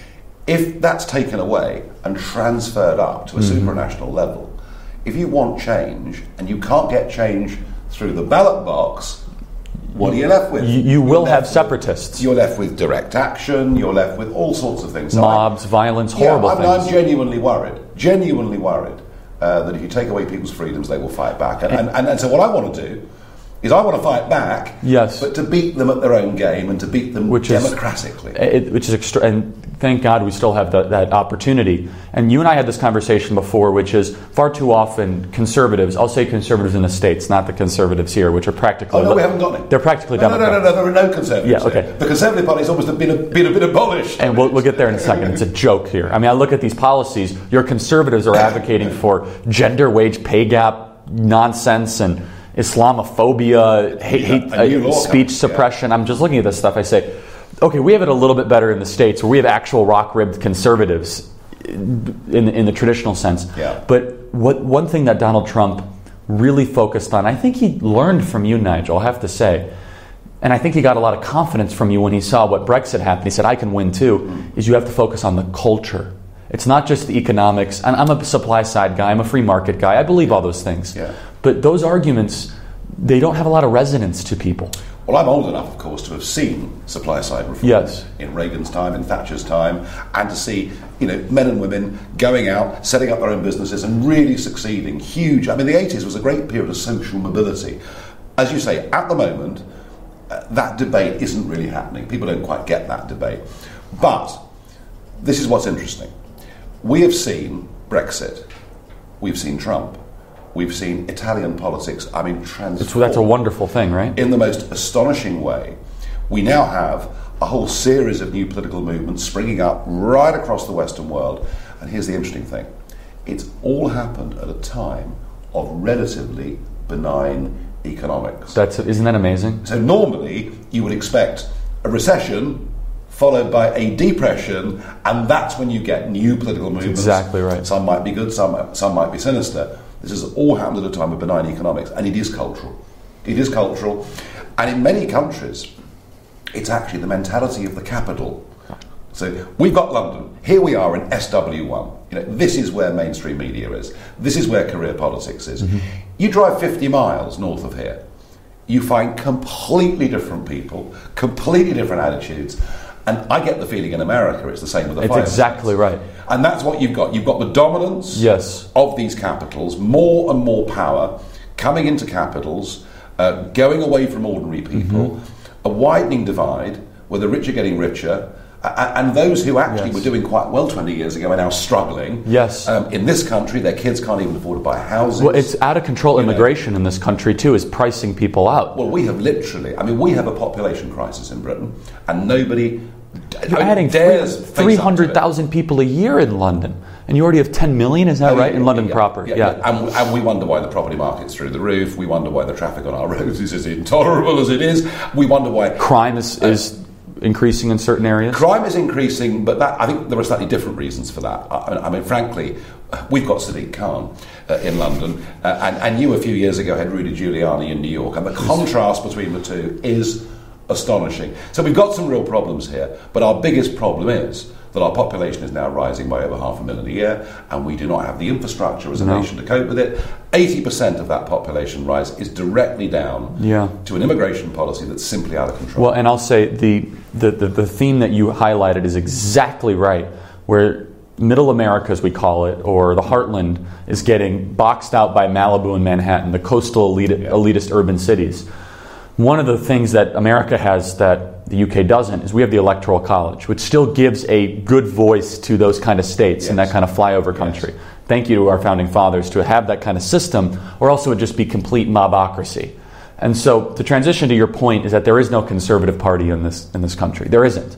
If that's taken away and transferred up to a mm-hmm. supranational level, if you want change and you can't get change through the ballot box, what are you left with? You, you will have with, separatists. You're left with direct action, you're left with all sorts of things. So Mobs, I, violence, horrible yeah, I mean, things. I'm genuinely worried, genuinely worried uh, that if you take away people's freedoms, they will fight back. And, and, and, and so what I want to do is I want to fight back, yes, but to beat them at their own game and to beat them which democratically. Is, it, which is extra, and thank God we still have the, that opportunity. And you and I had this conversation before, which is far too often conservatives, I'll say conservatives in the States, not the conservatives here, which are practically... Oh, no, we haven't got any. They're practically no, no, Democrats. No, no, no, there are no conservatives Yeah, okay. here. The Conservative Party's almost been a, been a bit abolished. And we'll, we'll get there in a second. It's a joke here. I mean, I look at these policies. Your conservatives are advocating for gender wage pay gap nonsense and Islamophobia, hate, hate uh, speech comes, suppression. Yeah. I'm just looking at this stuff. I say, okay, we have it a little bit better in the States where we have actual rock-ribbed conservatives in, in the traditional sense. Yeah. But what one thing that Donald Trump really focused on, I think he learned from you, Nigel, I have to say, and I think he got a lot of confidence from you when he saw what Brexit happened. He said, I can win too, mm. is you have to focus on the culture. It's not just the economics. And I'm a supply side guy. I'm a free market guy. I believe all those things. Yeah. But those arguments, they don't have a lot of resonance to people. Well, I'm old enough, of course, to have seen supply-side reform yes. in Reagan's time, in Thatcher's time, and to see, you know, men and women going out, setting up their own businesses and really succeeding. Huge. I mean, the eighties was a great period of social mobility. As you say, at the moment, uh, that debate isn't really happening. People don't quite get that debate. But this is what's interesting. We have seen Brexit. We've seen Trump. We've seen Italian politics, I mean, transform. That's a wonderful thing, right? In the most astonishing way. We now have a whole series of new political movements springing up right across the Western world. And here's the interesting thing. It's all happened at a time of relatively benign economics. That's, isn't that amazing? So normally, you would expect a recession followed by a depression, and that's when you get new political movements. That's exactly right. Some might be good, some, some might be sinister. This has all happened at a time of benign economics, and it is cultural. It is cultural. And in many countries, it's actually the mentality of the capital. So we've got London. Here we are in S W one. You know, this is where mainstream media is. This is where career politics is. Mm-hmm. You drive fifty miles north of here, you find completely different people, completely different attitudes. And I get the feeling in America it's the same with the It's exactly states. right. And that's what you've got. You've got the dominance yes. of these capitals, more and more power coming into capitals, uh, going away from ordinary people, mm-hmm. a widening divide where the rich are getting richer, uh, and those who actually yes. were doing quite well twenty years ago are now struggling. Yes. Um, in this country, their kids can't even afford to buy houses. Well, it's out of control. You immigration know. in this country, too, is pricing people out. Well, we have literally, I mean, we have a population crisis in Britain, and nobody... You're adding three hundred thousand people a year in London, and you already have ten million, is that oh, right, yeah, in London yeah, proper? Yeah, yeah. yeah. And, and we wonder why the property market's through the roof. We wonder why the traffic on our roads is as intolerable as it is. We wonder why... Crime is, uh, is increasing in certain areas? Crime is increasing, but that, I think there are slightly different reasons for that. I, I mean, frankly, we've got Sadiq Khan uh, in London, uh, and, and you a few years ago had Rudy Giuliani in New York, and the contrast between the two is... astonishing. So we've got some real problems here, but our biggest problem is that our population is now rising by over half a million a year, and we do not have the infrastructure as a no. nation to cope with it. eighty percent of that population rise is directly down yeah. to an immigration policy that's simply out of control. Well, and I'll say the, the, the, the theme that you highlighted is exactly right, where Middle America, as we call it, or the heartland, is getting boxed out by Malibu and Manhattan, the coastal elite, yeah. elitist urban cities. One of the things that America has that the U K doesn't is we have the Electoral College, which still gives a good voice to those kind of states yes. and that kind of flyover country. Yes. Thank you to our founding fathers to have that kind of system, or else it would just be complete mobocracy. And so the transition to your point is that there is no conservative party in this in this country. There isn't.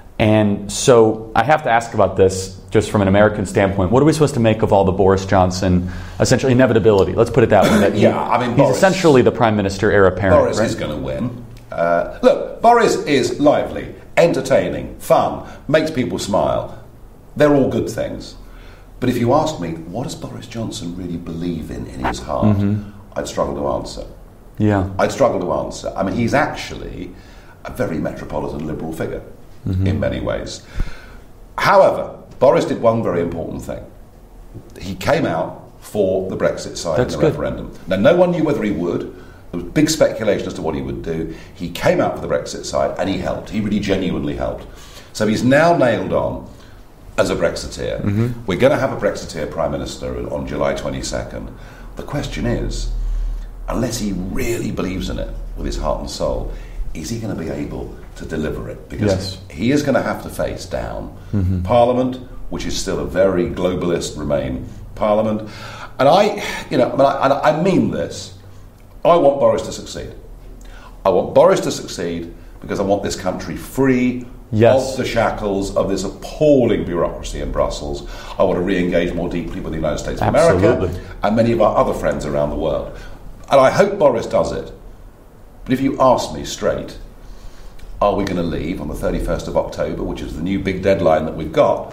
And so I have to ask about this just from an American standpoint. What are we supposed to make of all the Boris Johnson, essentially inevitability? Let's put it that way. That he, yeah, I mean, he's Boris, essentially the prime minister heir apparent. Boris right? is going to win. Uh, look, Boris is lively, entertaining, fun, makes people smile. They're all good things. But if you ask me, what does Boris Johnson really believe in in his heart, mm-hmm. I'd struggle to answer. Yeah. I'd struggle to answer. I mean, he's actually a very metropolitan liberal figure mm-hmm. in many ways. However, Boris did one very important thing. He came out for the Brexit side That's in the good. referendum. Now, no one knew whether he would. There was big speculation as to what he would do. He came out for the Brexit side, and he helped. He really genuinely helped. So he's now nailed on as a Brexiteer. Mm-hmm. We're going to have a Brexiteer Prime Minister on July twenty-second. The question is, unless he really believes in it with his heart and soul, is he going to be able to deliver it? Because yes. he is going to have to face down mm-hmm. Parliament, which is still a very globalist Remain Parliament. And I, you know, I mean, I, I mean this. I want Boris to succeed. I want Boris to succeed because I want this country free yes. of the shackles of this appalling bureaucracy in Brussels. I want to re-engage more deeply with the United States of Absolutely. America and many of our other friends around the world. And I hope Boris does it. But if you ask me straight, are we going to leave on the thirty-first of October, which is the new big deadline that we've got?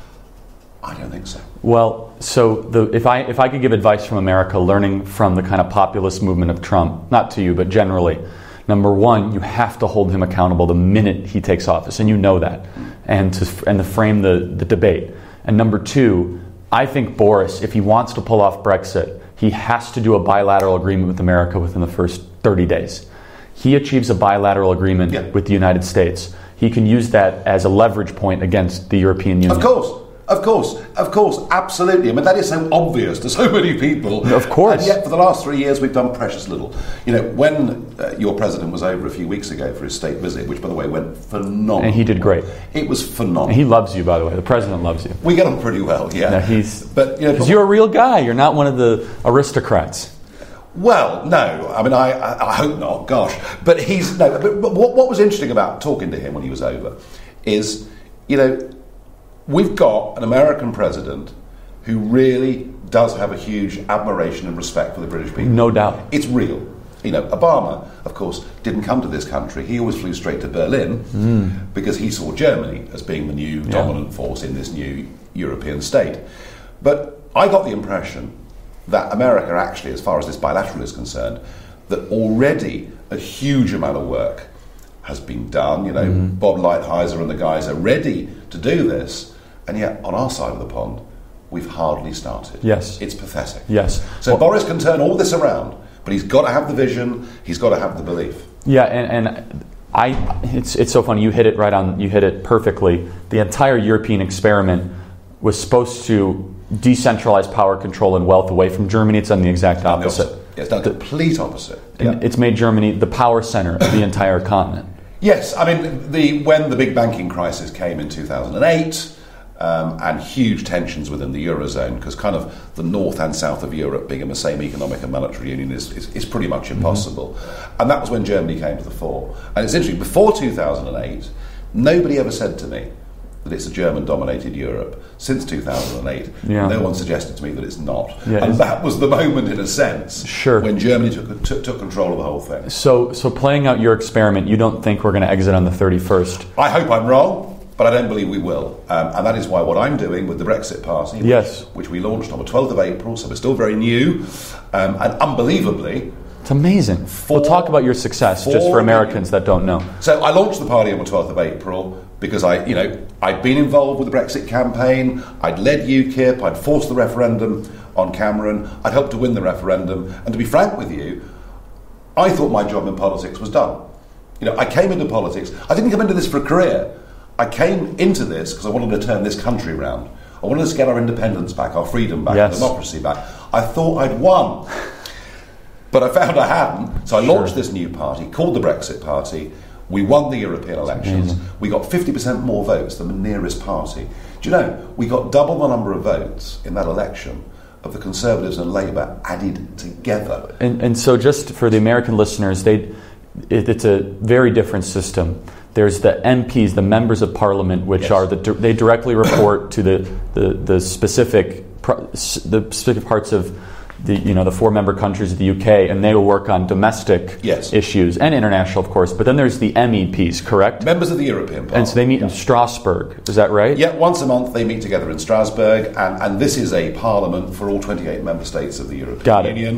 I don't think so. Well, so the, if I if I could give advice from America, learning from the kind of populist movement of Trump, not to you, but generally, number one, you have to hold him accountable the minute he takes office, and you know that, and to and to frame the, the debate. And number two, I think Boris, if he wants to pull off Brexit, he has to do a bilateral agreement with America within the first thirty days. He achieves a bilateral agreement yeah. with the United States. He can use that as a leverage point against the European Union. Of course. Of course, of course, absolutely. I mean, that is so obvious to so many people. Of course. And yet, for the last three years, we've done precious little. You know, when uh, your president was over a few weeks ago for his state visit, which, by the way, went phenomenal. And he did great. It was phenomenal. And he loves you, by the way. The president loves you. We get on pretty well, yeah. No, he's, but you know, because you're a real guy. You're not one of the aristocrats. Well, no. I mean, I, I, I hope not. Gosh, but he's no. But, but what, what was interesting about talking to him when he was over is, you know, we've got an American president who really does have a huge admiration and respect for the British people. No doubt. It's real. You know, Obama, of course, didn't come to this country. He always flew straight to Berlin mm. because he saw Germany as being the new yeah. dominant force in this new European state. But I got the impression that America actually, as far as this bilateral is concerned, that already a huge amount of work has been done. You know, mm-hmm. Bob Lighthizer and the guys are ready to do this. And yet, on our side of the pond, we've hardly started. Yes. It's pathetic. Yes. So well, Boris can turn all this around, but he's got to have the vision, he's got to have the belief. Yeah, and, and I it's it's so funny, you hit it right on, you hit it perfectly. The entire European experiment was supposed to decentralize power, control, and wealth away from Germany. It's done the exact opposite. Yeah, it's done the complete opposite. Yeah. It's made Germany the power center of the entire continent. Yes, I mean, the when the big banking crisis came in two thousand eight, um, and huge tensions within the Eurozone, because kind of the north and south of Europe being in the same economic and monetary union is, is, is pretty much impossible. Mm-hmm. And that was when Germany came to the fore. And it's interesting, before two thousand eight, nobody ever said to me that it's a German-dominated Europe. Since two thousand eight, yeah. no one suggested to me that it's not. Yeah, and it's, that was the moment, in a sense, sure. when Germany took, took took control of the whole thing. So, so playing out your experiment, you don't think we're going to exit on the thirty-first? I hope I'm wrong, but I don't believe we will. Um, and that is why what I'm doing with the Brexit Party, yes. which, which we launched on the twelfth of April, so we're still very new, um, and unbelievably... It's amazing. Four, we'll talk about your success, just for Americans that don't know. So I launched the party on the twelfth of April because I, you know, I'd been involved with the Brexit campaign, I'd led UKIP, I'd forced the referendum on Cameron, I'd helped to win the referendum, and to be frank with you, I thought my job in politics was done. You know, I came into politics, I didn't come into this for a career. I came into this because I wanted to turn this country around. I wanted us to get our independence back, our freedom back, yes. our democracy back. I thought I'd won. But I found I hadn't, so I sure. launched this new party called the Brexit Party. We won the European elections. Mm-hmm. We got fifty percent more votes than the nearest party. Do you know, we got double the number of votes in that election of the Conservatives and Labour added together. And, and so just for the American listeners, they, it, it's a very different system. There's the M Ps, the members of Parliament, which yes. are the they directly report to the, the, the specific the specific parts of the you know the four member countries of the U K, and they will work on domestic yes. issues and international, of course. But then there's the M E Ps, correct? Members of the European Parliament. And so they meet yeah. in Strasbourg. Is that right? Yeah, once a month they meet together in Strasbourg, and, and this is a parliament for all twenty-eight member states of the European Got it. Union.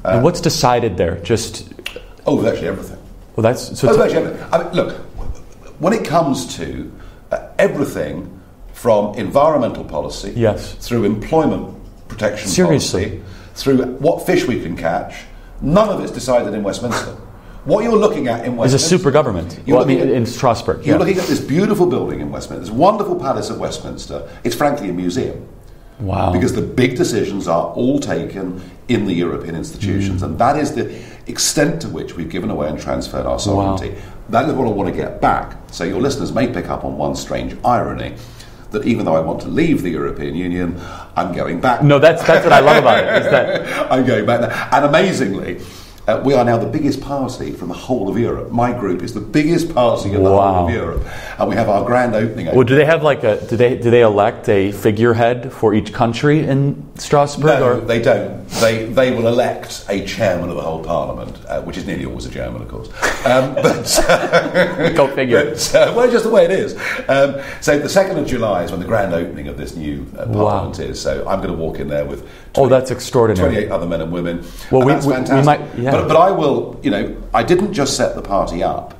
and what's decided there? Just oh, virtually everything. Well, that's so. Oh, T- virtually everything. I mean, look, when it comes to uh, everything from environmental policy, yes, through employment protection Seriously. policy, through what fish we can catch, none of it's decided in Westminster. What you're looking at in Westminster is a super government. Well, I mean, at, in Strasbourg. You're yeah. looking at this beautiful building in Westminster, this wonderful palace of Westminster. It's frankly a museum. Wow. Because the big decisions are all taken in the European institutions, mm. and that is the extent to which we've given away and transferred our sovereignty. Wow. That is what I want to get back. So your listeners may pick up on one strange irony, that even though I want to leave the European Union, I'm going back. No, that's that's what I love about it. Is that I'm going back there. And amazingly, uh, we are now the biggest party from the whole of Europe. My group is the biggest party in the wow. whole of Europe, and we have our grand opening. Well, do they have like a? Do they do they elect a figurehead for each country in Strasbourg? No, or? they don't. They they will elect a chairman of the whole parliament, uh, which is nearly always a German, of course. Um, but uh, go figure. But, uh, well, just the way it is. Um, so the second of July is when the grand opening of this new uh, parliament wow. is. So I'm going to walk in there with twenty, oh, that's extraordinary. twenty-eight other men and women. Well, and we, that's we, fantastic. we might. Yeah. But, but I will. You know, I didn't just set the party up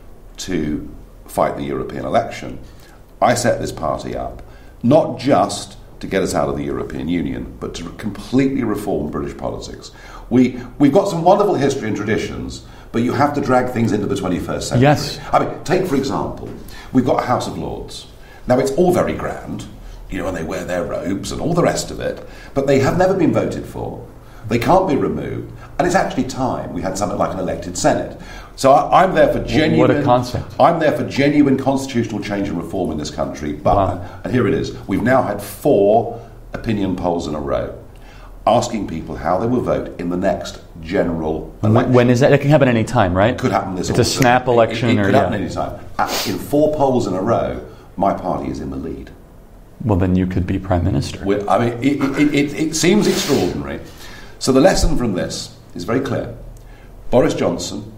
to fight the European election. I set this party up not just to get us out of the European Union, but to completely reform British politics. We, we've got some wonderful history and traditions, but you have to drag things into the twenty-first century. Yes. I mean, take, for example, we've got a House of Lords. Now, it's all very grand, you know, and they wear their robes and all the rest of it, but they have never been voted for. They can't be removed, and it's actually time we had something like an elected Senate. So I, I'm there for genuine... What a concept. I'm there for genuine constitutional change and reform in this country, but, wow. and here it is, we've now had four opinion polls in a row asking people how they will vote in the next general election. When is that? It can happen any time, right? It could happen this It's autumn. a snap election. It, it, it or, could yeah. happen any time. In four polls in a row, my party is in the lead. Well, then you could be Prime Minister. We're, I mean, it, it, it, it seems extraordinary. So the lesson from this is very clear. Boris Johnson,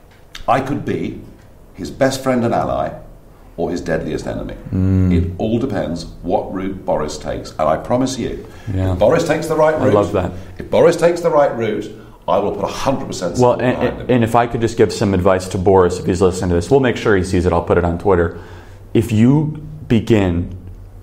I could be his best friend and ally or his deadliest enemy. Mm. It all depends what route Boris takes. And I promise you, yeah. if Boris takes the right route... I love that. If Boris takes the right route, I will put one hundred percent well, support and, behind him. And if I could just give some advice to Boris, if he's listening to this, we'll make sure he sees it. I'll put it on Twitter. If you begin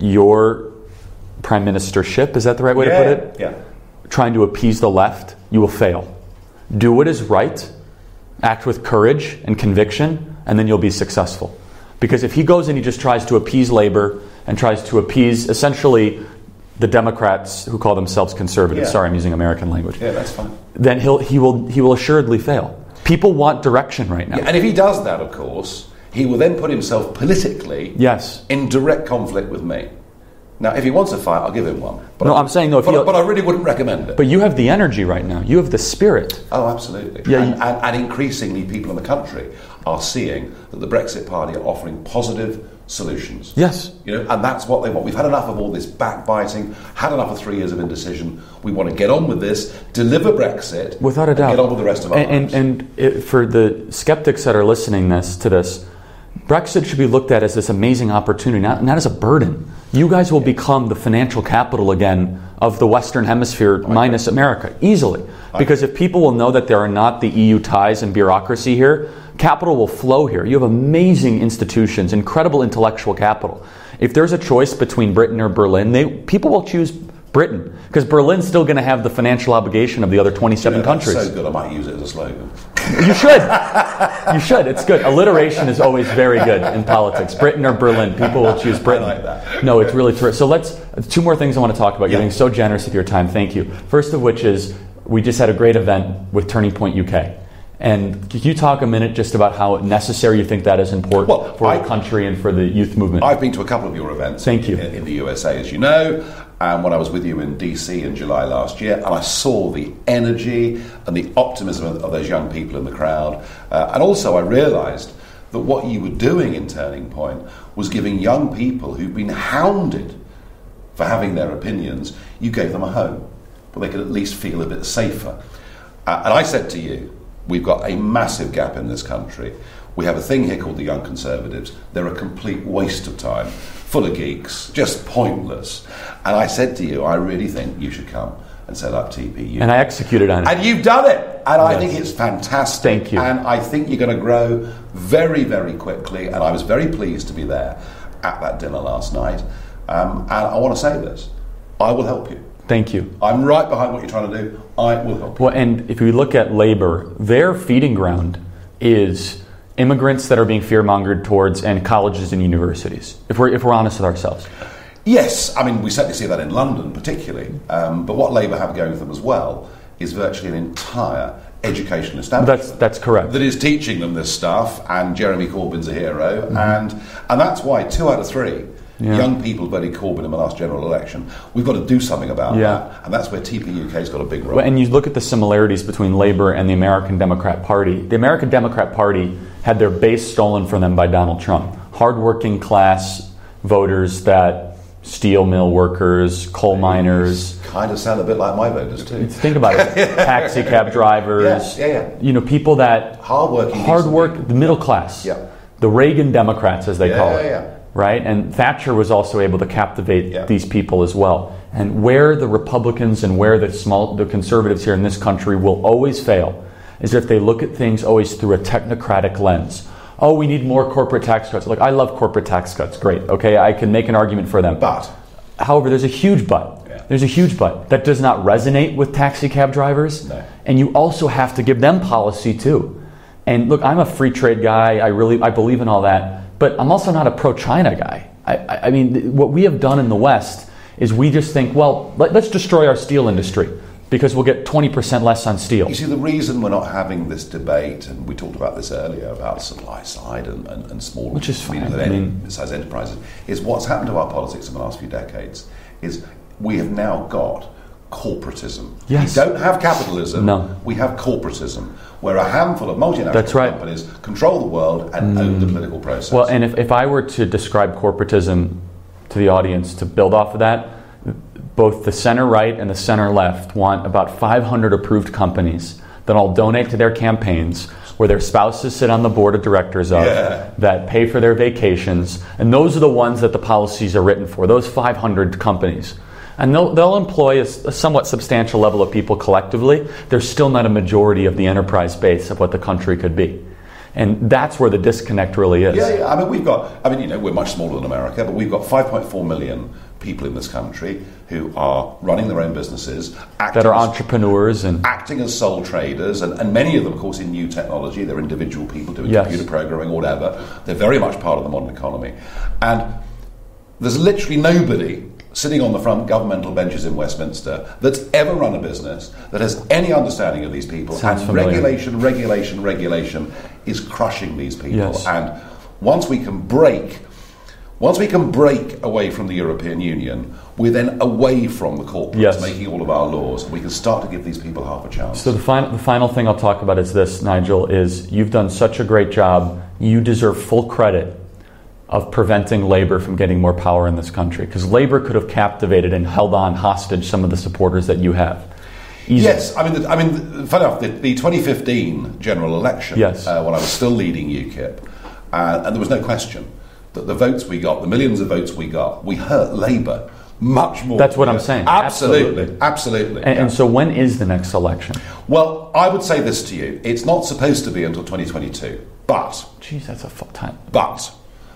your prime ministership, is that the right way yeah, to put it? Yeah. Trying to appease the left, you will fail. Do what is right, act with courage and conviction, and then you'll be successful. Because if he goes and he just tries to appease labor and tries to appease essentially the Democrats who call themselves conservatives, yeah. sorry, I'm using American language. Yeah, that's fine. Then he'll he will he will assuredly fail. People want direction right now. Yeah, and if he does that, of course, he will then put himself politically yes. in direct conflict with me. Now, if he wants a fight, I'll give him one. But no, I, I'm saying, though, if but, he, but I really wouldn't recommend it. But you have the energy right now. You have the spirit. Oh, absolutely. Yeah, and, you, and, and increasingly, people in the country are seeing that the Brexit Party are offering positive solutions. Yes. You know, and that's what they want. We've had enough of all this backbiting, had enough of three years of indecision. We want to get on with this, deliver Brexit, without a doubt, and get on with the rest of our and, lives. And, and it, for the skeptics that are listening this to this, Brexit should be looked at as this amazing opportunity, not, not as a burden. You guys will become the financial capital again of the Western Hemisphere minus America, easily. Because if people will know that there are not the E U ties and bureaucracy here, capital will flow here. You have amazing institutions, incredible intellectual capital. If there's a choice between Britain or Berlin, they people will choose Britain, because Berlin's still going to have the financial obligation of the other twenty-seven you know, countries. That's so good, I might use it as a slogan. You should. You should. It's good. Alliteration is always very good in politics. Britain or Berlin. People will choose Britain. I like that. No, it's really terrific. So let's, two more things I want to talk about. You're yeah. being so generous with your time. Thank you. First of which is, we just had a great event with Turning Point U K. And could you talk a minute just about how necessary you think that is important well, for I, the country and for the youth movement? I've been to a couple of your events Thank you. In, in the U S A, as you know, and when I was with you in D C in July last year, and I saw the energy and the optimism of, of those young people in the crowd. Uh, and also I realised that what you were doing in Turning Point was giving young people who've been hounded for having their opinions, you gave them a home where they could at least feel a bit safer. Uh, and I said to you, we've got a massive gap in this country. We have a thing here called the Young Conservatives. They're a complete waste of time, full of geeks, just pointless. And I said to you, I really think you should come and set up T P U. And I executed on it. And you've done it. And I Yes. think it's fantastic. Thank you. And I think you're going to grow very, very quickly. And I was very pleased to be there at that dinner last night. Um, and I want to say this. I will help you. Thank you. I'm right behind what you're trying to do. I will help you. Well, and if we look at labor, their feeding ground is immigrants that are being fear-mongered towards and colleges and universities, if we're, if we're honest with ourselves. Yes, I mean, we certainly see that in London particularly. Um, but what Labour have going for them as well is virtually an entire educational establishment. That's that's correct. That is teaching them this stuff, and Jeremy Corbyn's a hero. Mm-hmm. And and that's why two out of three Yeah. young people voted Corbyn in the last general election. We've got to do something about Yeah. that. And that's where T P U K's got a big role. Well, and you look at the similarities between Labor and the American Democrat Party. The American Democrat Party had their base stolen from them by Donald Trump. Hardworking class voters that steel mill workers, coal miners. Kind of sound a bit like my voters too. Think about it. Taxi cab drivers. Yeah, yeah, yeah. You know, people that Hardworking, hard decent work, people. the middle class. Yeah. The Reagan Democrats, as they Yeah, call yeah, it. yeah. Right? And Thatcher was also able to captivate Yeah. these people as well. And where the Republicans and where the small the conservatives here in this country will always fail is if they look at things always through a technocratic lens. Oh, we need more corporate tax cuts. Look, I love corporate tax cuts. Great. Okay, I can make an argument for them. But However, there's a huge but. Yeah. There's a huge but. That does not resonate with taxi cab drivers. No. And you also have to give them policy too. And look, I'm a free trade guy. I really I believe in all that. But I'm also not a pro-China guy. I, I, I mean, th- what we have done in the West is we just think, well, let, let's destroy our steel industry because we'll get twenty percent less on steel. you see, the reason we're not having this debate, and we talked about this earlier about supply side and, and, and small Which is fine. medium I mean- size enterprises, is what's happened to our politics in the last few decades is we have now got corporatism. Yes. We don't have capitalism. No. We have corporatism, where a handful of multinational That's right. companies control the world and own the political process. Well, and if, if I were to describe corporatism to the audience to build off of that, both the center right and the center left want about five hundred approved companies that all donate to their campaigns, where their spouses sit on the board of directors of, Yeah. that pay for their vacations, and those are the ones that the policies are written for, those five hundred companies. And they'll, they'll employ a, a somewhat substantial level of people collectively. They're still not a majority of the enterprise base of what the country could be. And that's where the disconnect really is. Yeah, yeah. I mean, we've got, I mean, you know, we're much smaller than America, but we've got five point four million people in this country who are running their own businesses, acting That are as, entrepreneurs and acting as sole traders, and, and many of them, of course, in new technology. They're individual people doing Yes. computer programming or whatever. They're very much part of the modern economy. And there's literally nobody sitting on the front governmental benches in Westminster that's ever run a business that has any understanding of these people. Sounds and familiar. regulation, regulation, regulation is crushing these people. Yes. And once we can break, once we can break away from the European Union, we're then away from the corporates Yes. making all of our laws. We can start to give these people half a chance. So the final, the final thing I'll talk about is this, Nigel, is you've done such a great job. You deserve full credit of preventing Labor from getting more power in this country, because Labor could have captivated and held on hostage some of the supporters that you have. Easy. Yes, I mean, the, I mean, funny enough, the, the twenty fifteen general election, Yes. uh, when I was still leading UKIP, uh, and there was no question that the votes we got, the millions of votes we got, we hurt Labour much more. That's what than I'm we- saying. Absolutely, Absolutely. absolutely. And, yeah. and so when is the next election? Well, I would say this to you: it's not supposed to be until twenty twenty-two, but Jeez, that's a full time. but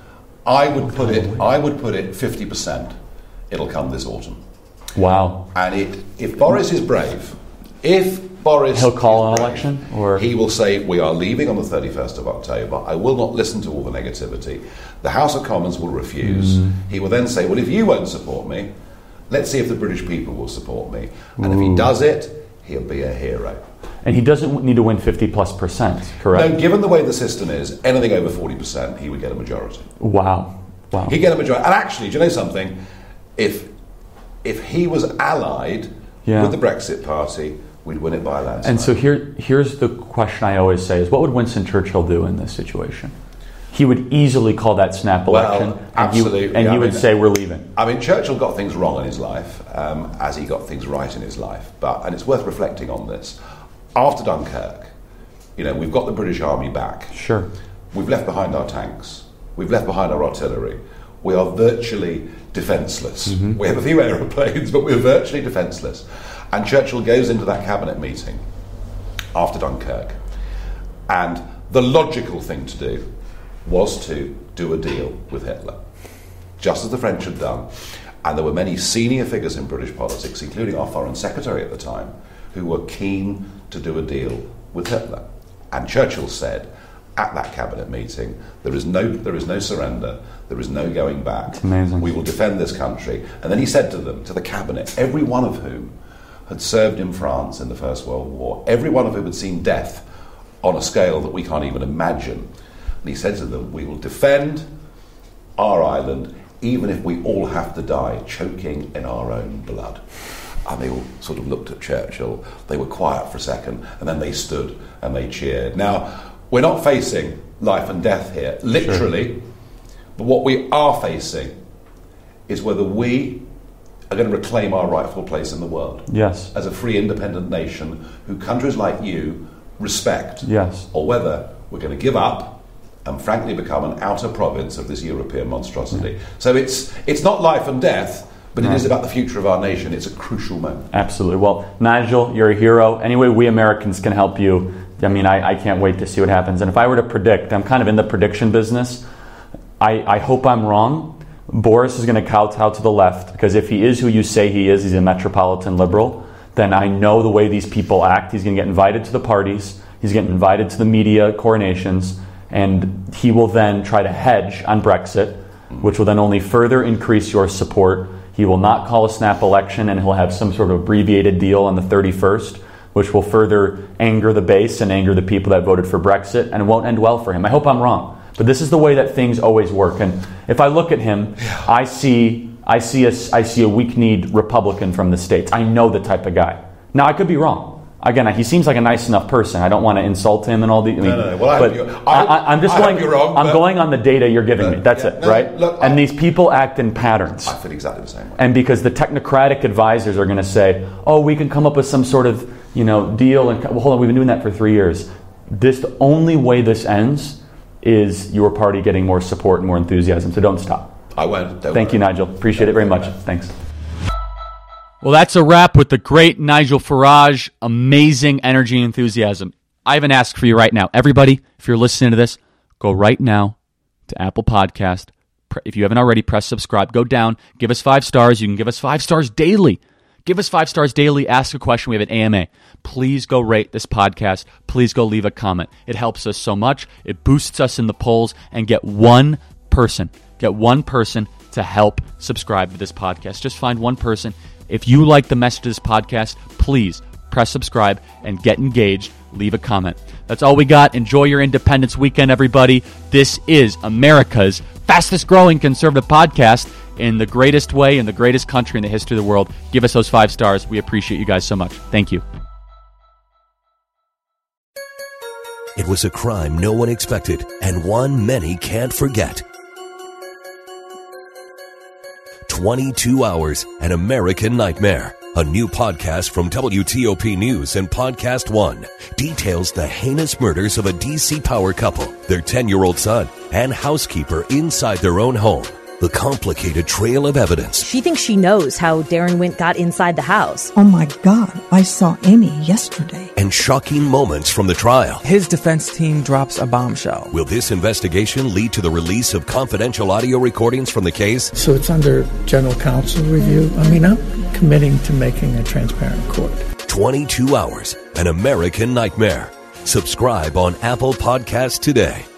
I would put it, I would put it fifty percent. It'll come this autumn. Wow. And it, if Boris is brave, if Boris He'll call is an brave, election, or- he will say, we are leaving on the thirty-first of October. I will not listen to all the negativity. The House of Commons will refuse. Mm. He will then say, well, if you won't support me, let's see if the British people will support me. And if he does it, he'll be a hero. And he doesn't need to win fifty plus percent, correct? No, given the way the system is, anything over forty percent, he would get a majority. Wow. Wow. He'd get a majority. And actually, do you know something? If if he was allied Yeah. with the Brexit Party, we'd win it by a landslide. And so here, here's the question I always say: is what would Winston Churchill do in this situation? He would easily call that snap Well, election, and absolutely, you, and I you would mean- say we're leaving. I mean, Churchill got things wrong in his life, um, as he got things right in his life. But and it's worth reflecting on this. After Dunkirk, you know, we've got the British Army back. Sure. We've left behind our tanks. We've left behind our artillery. We are virtually defenceless. Mm-hmm. We have a few aeroplanes, but we're virtually defenceless. And Churchill goes into that cabinet meeting after Dunkirk, and the logical thing to do was to do a deal with Hitler, just as the French had done. And there were many senior figures in British politics, including our Foreign Secretary at the time, who were keen to do a deal with Hitler. And Churchill said at that cabinet meeting, there is no there is no surrender, there is no going back. It's amazing. We will defend this country. And then he said to them, to the cabinet, every one of whom had served in France in the First World War, every one of whom had seen death on a scale that we can't even imagine. And he said to them, we will defend our island even if we all have to die choking in our own blood. And they all sort of looked at Churchill, they were quiet for a second, and then they stood and they cheered. Now, we're not facing life and death here, literally, sure. But what we are facing is whether we are going to reclaim our rightful place in the world. Yes. As a free, independent nation who countries like you respect. Yes. Or whether we're going to give up and frankly become an outer province of this European monstrosity. Yeah. So it's it's not life and death, but it is about the future of our nation. It's a crucial moment. Absolutely. Well, Nigel, you're a hero. Anyway, we Americans can help you. I mean, I, I can't wait to see what happens. And if I were to predict, I'm kind of in the prediction business. I, I hope I'm wrong. Boris is going to kowtow to the left, because if he is who you say he is, he's a metropolitan liberal, then I know the way these people act. He's going to get invited to the parties. He's getting invited to the media coronations. And he will then try to hedge on Brexit, which will then only further increase your support. He will not call a snap election, and he'll have some sort of abbreviated deal on the thirty-first, which will further anger the base and anger the people that voted for Brexit, and it won't end well for him. I hope I'm wrong, but this is the way that things always work. And if I look at him, I see I see a, I see a weak-kneed Republican from the States. I know the type of guy. Now, I could be wrong. Again, he seems like a nice enough person. I don't want to insult him and all the. I mean, no, no, no. Well, I but hope you, I, I, I'm just I going. Hope you're wrong, I'm going on the data you're giving but, me. That's yeah, it, no, right? Look, and I, these people act in patterns. I feel exactly the same way. And because the technocratic advisors are going to say, "Oh, we can come up with some sort of you know deal," and well, hold on, we've been doing that for three years. This the only way this ends is your party getting more support and more enthusiasm. So don't stop. I won't. Don't Thank worry. you, Nigel. Appreciate don't it very much. worry. Thanks. Well, that's a wrap with the great Nigel Farage. Amazing energy and enthusiasm. I have an ask for you right now. Everybody, if you're listening to this, go right now to Apple Podcast. If you haven't already, press subscribe. Go down. Give us five stars. You can give us five stars daily. Give us five stars daily. Ask a question. We have an A M A. Please go rate this podcast. Please go leave a comment. It helps us so much. It boosts us in the polls. And get one person. Get one person to help subscribe to this podcast. Just find one person. If you like the message of this podcast, please press subscribe and get engaged. Leave a comment. That's all we got. Enjoy your Independence weekend, everybody. This is America's fastest growing conservative podcast in the greatest way, in the greatest country in the history of the world. Give us those five stars. We appreciate you guys so much. Thank you. It was a crime no one expected, and one many can't forget. twenty-two hours, An American Nightmare. A new podcast from W T O P News and Podcast One details the heinous murders of a D C power couple, their ten-year-old son, and housekeeper inside their own home. The complicated trail of evidence. She thinks she knows how Darren Wint got inside the house. Oh my God, I saw Amy yesterday. And shocking moments from the trial. His defense team drops a bombshell. Will this investigation lead to the release of confidential audio recordings from the case? So it's under general counsel review. I mean, I'm committing to making a transparent court. twenty-two hours, An American Nightmare. Subscribe on Apple Podcasts today.